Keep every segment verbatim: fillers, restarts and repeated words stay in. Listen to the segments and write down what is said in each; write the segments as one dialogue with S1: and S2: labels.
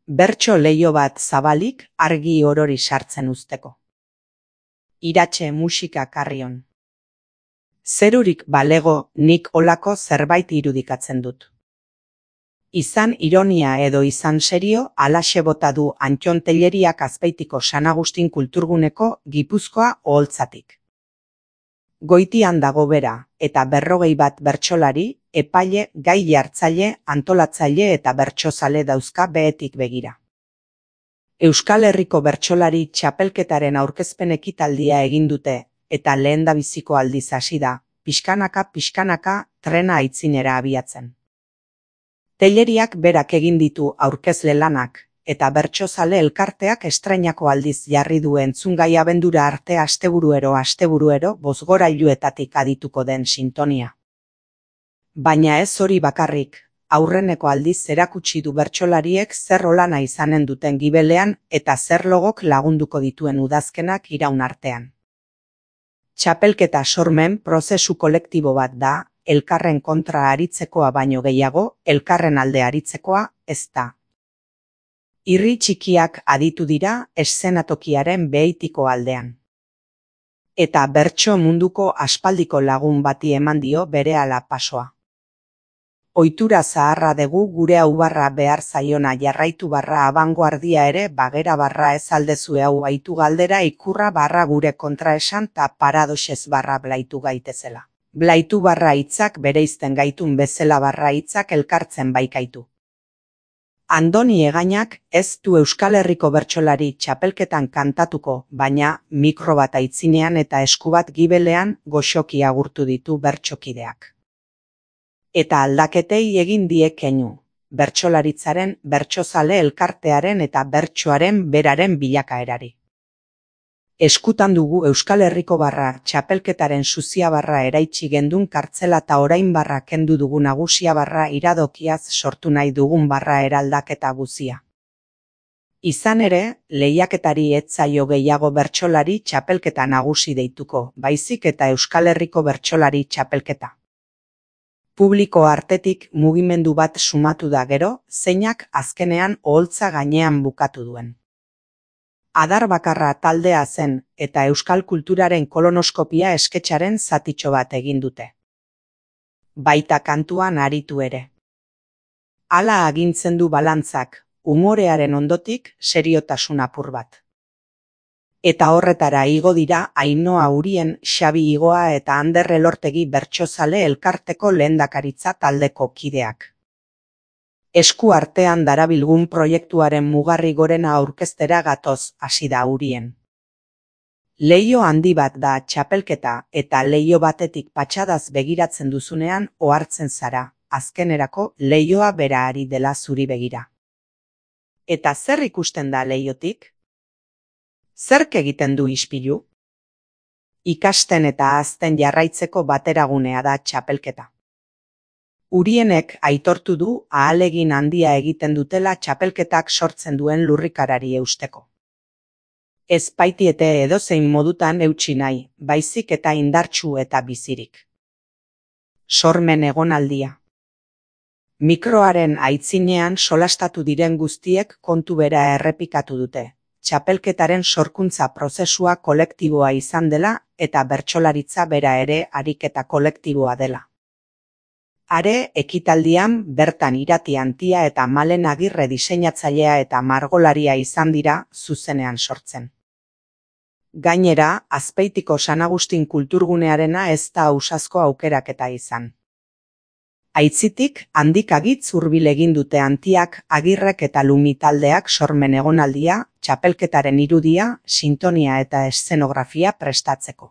S1: Bertso leiho bat zabalik argi orori sartzen uzteko. Iratxe musika karrion. Zerurik balego nik olako zerbait irudikatzen dut. Izan ironia edo izan serio, alaxe bota du Antton Telleriak Azpeitiko San Agustin kulturguneko Gipuzkoa oholtzatik. Goitian dago bera, eta berrogei bat bertsolari, epaile, gai jartzaile, antolatzaile eta bertsozale dauzka behetik begira. Euskal Herriko bertsolari txapelketaren aurkezpen ekitaldia egin dute, eta lehendabiziko aldiz hasi da, pixkanaka pixkanaka trena aitzinera abiatzen. Telleriak berak egin ditu aurkezle lanak, eta bertsozale elkarteak estrainako aldiz jarri du entzungai abendura arte asteburuero asteburuero bozgorailuetatik adituko den sintonia. Baina ez hori bakarrik, aurreneko aldiz erakutsi du bertsolariek zer olana izanen duten gibelean eta zer logok lagunduko dituen udazkenak iraun artean. Txapelketa sormen prozesu kolektibo bat da, elkarren kontra aritzekoa baino gehiago, elkarren alde aritzekoa ez da. Irri txikiak aditu dira eszenatokiaren beheitiko aldean. Eta bertso munduko aspaldiko lagun bati eman dio berehala pasoa. Ohitura zaharra dugu gure hau barra behar zaiona jarraitu barra abangoardia ere bagera barra ez aldezue hau baitu galdera ikurra barra gure kontraesan ta paradoxez barra blaitu gaitezela. Blaitu barra hitzak bereizten gaitun bezala barra hitzak elkartzen baikaitu. Andoni Egainak ez du Euskal Herriko bertsolari txapelketan kantatuko, baina mikro bat aitzinean eta esku bat gibelean goxoki agurtu ditu bertsokideak. Eta aldaketei egin die keinu, bertsolaritzaren, bertsozale elkartearen eta bertsoaren beraren bilakaerari. Eskutan dugu Euskal Herriko barra txapelketaren suzia barra eraitsi gendun kartzela eta orain barra kendu dugu nagusia barra iradokiaz sortu nahi dugun barra eraldaketa guzia. Izan ere, lehiaketari ez zaio gehiago bertsolari txapelketa nagusi deituko, baizik eta Euskal Herriko bertsolari txapelketa. Publiko artetik mugimendu bat sumatu da gero, zeinak azkenean oholtza gainean bukatu duen. Adar bakarra taldea zen eta euskal kulturaren kolonoskopia esketxaren zatitxo bat egin dute. Baita kantuan aritu ere. Hala agintzen du balantzak, umorearen ondotik seriotasun apur bat. Eta horretara igo dira Ainhoa Urien, Xabi Igoa eta Ander Elortegi bertsozale elkarteko lehendakaritza taldeko kideak. Esku artean darabilgun proiektuaren mugarri gorena aurkeztera gatoz hasi da Urien. Leiho handi bat da txapelketa eta leiho batetik patxadaz begiratzen duzunean ohartzen zara, azkenerako leihoa bera ari dela zuri begira. Eta zer ikusten da leihotik? Zerk egiten du ispilu? Ikasten eta hazten jarraitzeko bateragunea da txapelketa. Urienek aitortu du ahalegin handia egiten dutela txapelketak sortzen duen lurrikarari eusteko. Ez baitiete edozein modutan eutsi nahi, baizik eta indartsu eta bizirik. Sormen egonaldia. Mikroaren aitzinean solastatu diren guztiek kontu bera errepikatu dute. Txapelketaren sorkuntza prozesua kolektiboa izan dela eta bertsolaritza bera ere ariketa kolektiboa dela. Are, ekitaldian bertan Irati Antia eta Malen Agirre diseinatzailea eta margolaria izan dira zuzenean sortzen. Gainera, Azpeitiko San Agustin kulturgunearena ez da ausazko aukeraketa izan. Aitzitik, handik agitz hurbil egin dute Antiak, Agirrek eta Lumi taldeak sormen egonaldia, txapelketaren irudia, sintonia eta eszenografia prestatzeko.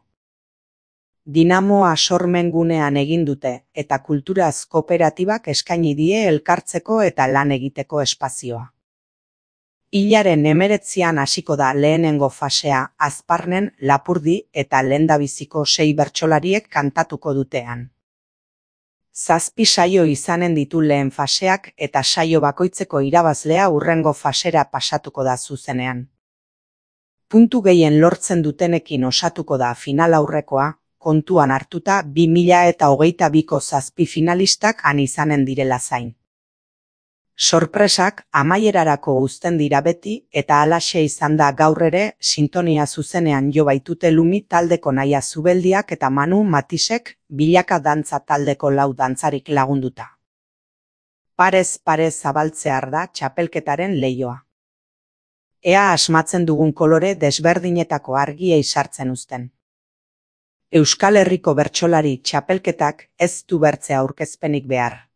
S1: Dinamoa sormen gunean egin dute eta kulturaz kooperatibak eskaini die elkartzeko eta lan egiteko espazioa. Hilaren hemeretzian hasiko da lehenengo fasea Azparnen, Lapurdi eta lehendabiziko sei bertsolariek kantatuko dutean. Zazpi saio izanen ditu lehen faseak eta saio bakoitzeko irabazlea hurrengo fasera pasatuko da zuzenean. Puntu gehien lortzen dutenekin osatuko da final aurrekoa, kontuan hartuta bi mila eta hogeita biko zazpi finalistak han izanen direla zain. Sorpresak amaierarako uzten dira beti eta halaxe izan da gaur ere sintonia zuzenean jo baitute Lumi taldeko Naia Zubeldiak eta Manu Matisek Bilaka dantza taldeko lau dantzarik lagunduta. Parez pare zabaltzear da txapelketaren leioa. Ea asmatzen dugun kolore desberdinetako argiei sartzen uzten. Euskal Herriko bertsolari txapelketak ez du bertzea aurkezpenik behar.